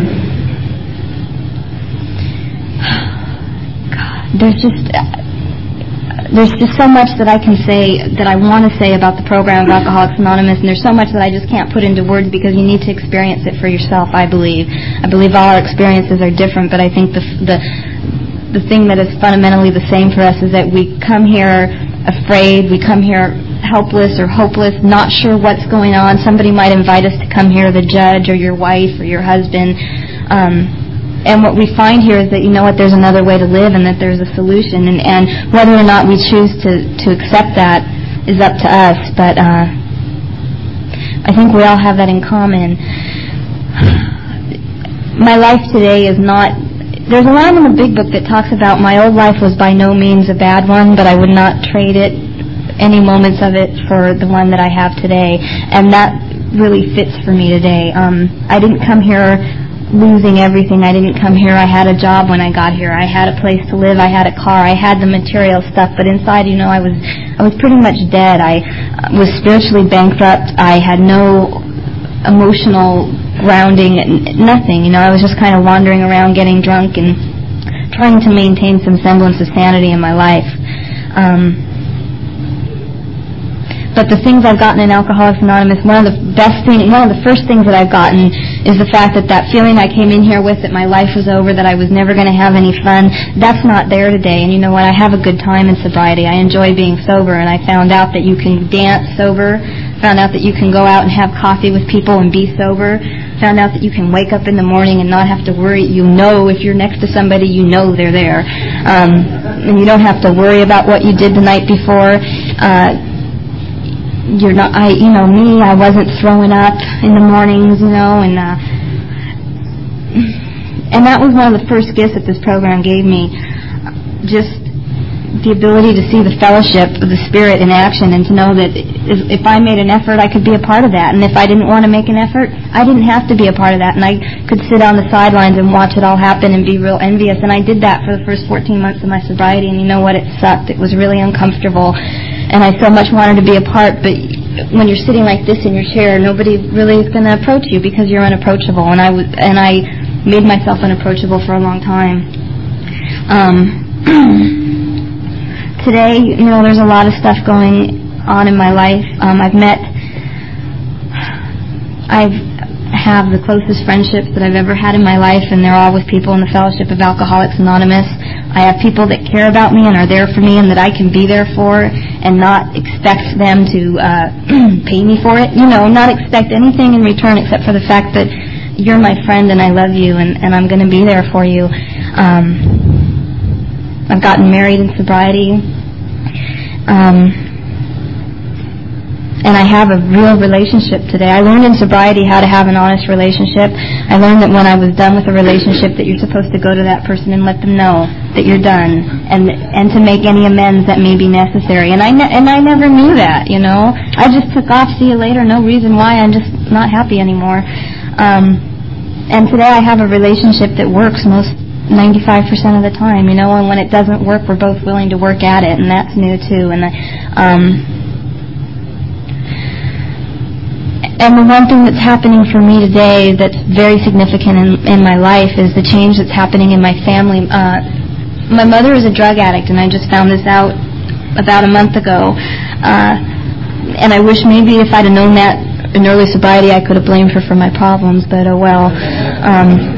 God, there's just there's just so much that I can say, that I want to say about the program of Alcoholics Anonymous, and there's so much that I just can't put into words because you need to experience it for yourself, I believe. I believe all our experiences are different, but I think the the the thing that is fundamentally the same for us is that we come here afraid, we come here helpless or hopeless, not sure what's going on. Somebody might invite us to come here, the judge or your wife or your husband. Um, and what we find here is that, you know what, there's another way to live and that there's a solution. And, and whether or not we choose to, to accept that is up to us. But uh, I think we all have that in common. My life today is not... There's a line in the Big Book that talks about my old life was by no means a bad one, but I would not trade it, any moments of it, for the one that I have today. And that really fits for me today. Um, I didn't come here losing everything. I didn't come here. I had a job when I got here. I had a place to live. I had a car. I had the material stuff. But inside, you know, I was I was pretty much dead. I was spiritually bankrupt. I had no emotional grounding, nothing. You know, I was just kind of wandering around getting drunk and trying to maintain some semblance of sanity in my life. Um, but the things I've gotten in Alcoholics Anonymous, one of the best things, one of the first things that I've gotten is the fact that that feeling I came in here with, that my life was over, that I was never going to have any fun, that's not there today. And you know what? I have a good time in sobriety. I enjoy being sober, and I found out that you can dance sober, found out that you can go out and have coffee with people and be sober, found out that you can wake up in the morning and not have to worry. You know, if you're next to somebody, you know they're there. Um, and you don't have to worry about what you did the night before. Uh, you're not, I, you know, me, I wasn't throwing up in the mornings, you know, and, uh, and that was one of the first gifts that this program gave me. Just the ability to see the fellowship of the Spirit in action, and to know that if I made an effort, I could be a part of that. And if I didn't want to make an effort, I didn't have to be a part of that. And I could sit on the sidelines and watch it all happen and be real envious. And I did that for the first fourteen months of my sobriety. And you know what? It sucked. It was really uncomfortable. And I so much wanted to be a part. But when you're sitting like this in your chair, nobody really is going to approach you because you're unapproachable. And I, w- and I made myself unapproachable for a long time. Um... Today, you know, there's a lot of stuff going on in my life. Um, I've met, I have the closest friendships that I've ever had in my life, and they're all with people in the Fellowship of Alcoholics Anonymous. I have people that care about me and are there for me and that I can be there for, and not expect them to uh, pay me for it. You know, not expect anything in return except for the fact that you're my friend and I love you, and, and I'm going to be there for you. Um, I've gotten married in sobriety, um, and I have a real relationship today. I learned in sobriety how to have an honest relationship. I learned that when I was done with a relationship, that you're supposed to go to that person and let them know that you're done, and and to make any amends that may be necessary. And I ne- and I never knew that, you know. I just took off, see you later, no reason why. I'm just not happy anymore. Um, and today I have a relationship that works most ninety-five percent of the time, you know, and when it doesn't work, we're both willing to work at it, and that's new too. And um, and the one thing that's happening for me today that's very significant in, in my life is the change that's happening in my family. Uh, my mother is a drug addict, and I just found this out about a month ago. Uh, and I wish maybe if I'd have known that in early sobriety, I could have blamed her for my problems, but oh well. Um,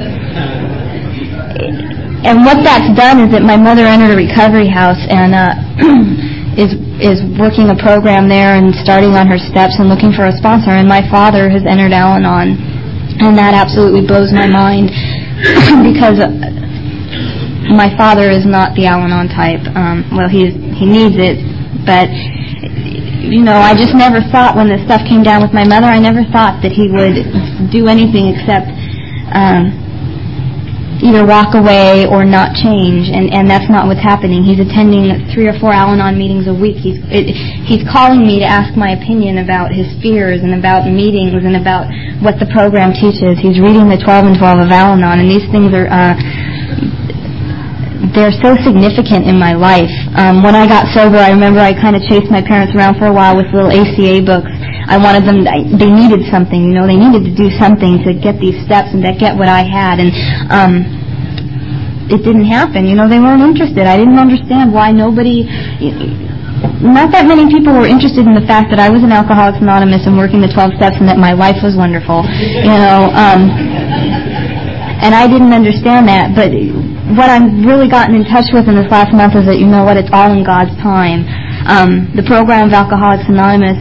And what that's done is that my mother entered a recovery house and uh, is is working a program there and starting on her steps and looking for a sponsor. And my father has entered Al-Anon, and that absolutely blows my mind because my father is not the Al-Anon type. Um, well, he he needs it, but you know, I just never thought when this stuff came down with my mother, I never thought that he would do anything except Um, either walk away or not change, and, and that's not what's happening. He's attending three or four Al-Anon meetings a week. He's it, he's calling me to ask my opinion about his fears and about meetings and about what the program teaches. He's reading the twelve and twelve of Al-Anon, and these things are uh, they're so significant in my life. Um, when I got sober, I remember I kind of chased my parents around for a while with little A C A books, I wanted them, they needed something, you know, they needed to do something to get these steps and to get what I had, and um, it didn't happen, you know, they weren't interested. I didn't understand why nobody, not that many people were interested in the fact that I was in Alcoholics Anonymous and working the twelve steps and that my life was wonderful, you know, um, and I didn't understand that, but what I've really gotten in touch with in this last month is that, you know what, it's all in God's time. Um, the program of Alcoholics Anonymous,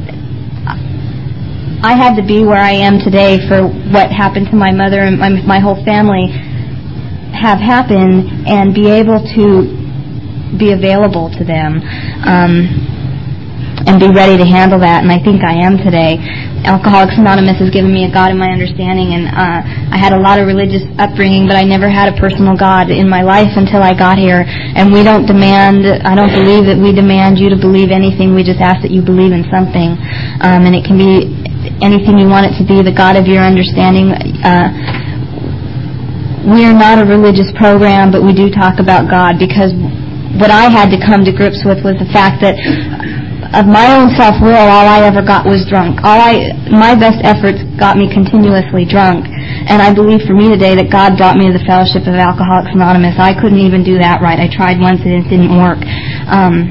I had to be where I am today for what happened to my mother and my, my whole family have happened, and be able to be available to them um, and be ready to handle that, and I think I am today. Alcoholics Anonymous has given me a God in my understanding, and uh, I had a lot of religious upbringing, but I never had a personal God in my life until I got here. And we don't demand, I don't believe that we demand you to believe anything. We just ask that you believe in something, um, and it can be anything you want it to be, the God of your understanding. Uh, we are not a religious program, but we do talk about God, because what I had to come to grips with was the fact that of my own self-will, all I ever got was drunk. All I, my best efforts got me continuously drunk. And I believe for me today that God brought me to the fellowship of Alcoholics Anonymous. I couldn't even do that right. I tried once and it didn't work. Um,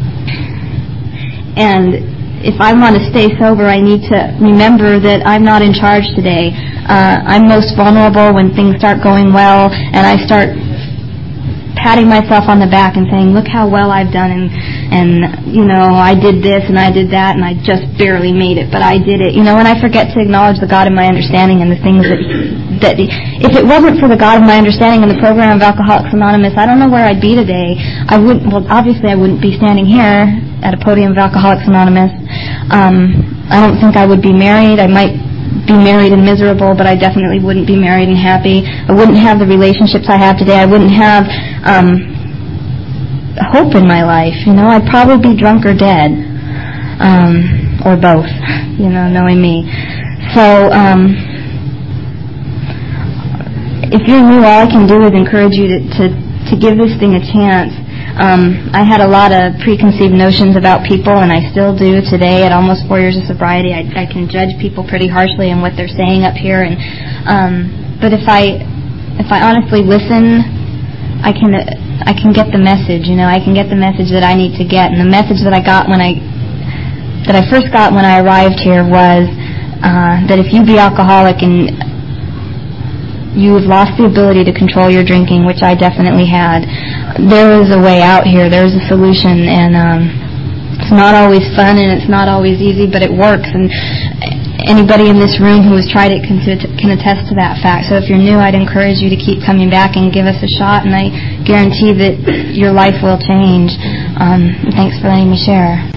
and if I want to stay sober, I need to remember that I'm not in charge today. Uh, I'm most vulnerable when things start going well, and I start patting myself on the back and saying, look how well I've done, and, and, you know, I did this and I did that, and I just barely made it, but I did it, you know, and I forget to acknowledge the God of my understanding and the things that, that, if it wasn't for the God of my understanding and the program of Alcoholics Anonymous, I don't know where I'd be today. I wouldn't, well, obviously I wouldn't be standing here at a podium of Alcoholics Anonymous. Um, I don't think I would be married. I might be married and miserable, but I definitely wouldn't be married and happy. I wouldn't have the relationships I have today. I wouldn't have um, hope in my life. You know, I'd probably be drunk or dead, um, or both. You know, knowing me. So, um, if you're new, all I can do is encourage you to to, to give this thing a chance. Um, I had a lot of preconceived notions about people, and I still do today at almost four years of sobriety. I, I can judge people pretty harshly on what they're saying up here, and um, but if I if I honestly listen, I can I can get the message. You know, I can get the message that I need to get, and the message that I got when I that I first got when I arrived here was uh, that if you be alcoholic and you've lost the ability to control your drinking, which I definitely had, there is a way out here. There's a solution, and um, it's not always fun and it's not always easy, but it works. And anybody in this room who has tried it can, can attest to that fact. So if you're new, I'd encourage you to keep coming back and give us a shot, and I guarantee that your life will change. Um, thanks for letting me share.